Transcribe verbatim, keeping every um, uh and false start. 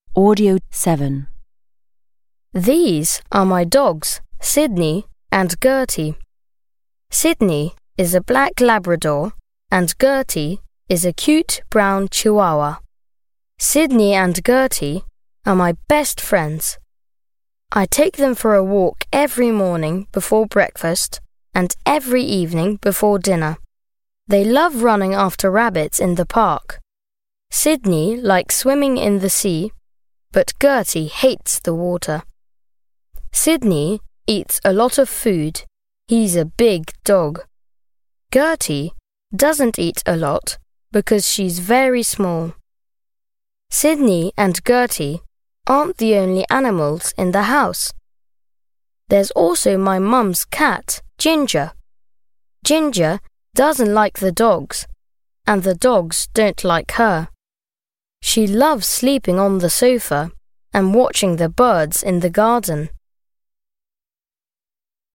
Audio seven. These are my dogs, Sydney and Gertie. Sydney is a black Labrador and Gertie is a cute brown Chihuahua. Sydney and Gertie are my best friends. I take them for a walk every morning before breakfast and every evening before dinner. They love running after rabbits in the park. Sydney likes swimming in the sea, but Gertie hates the water. Sydney eats a lot of food. He's a big dog. Gertie doesn't eat a lot because she's very small. Sydney and Gertie aren't the only animals in the house. There's also my mum's cat, Ginger. Ginger doesn't like the dogs, and the dogs don't like her. She loves sleeping on the sofa and watching the birds in the garden.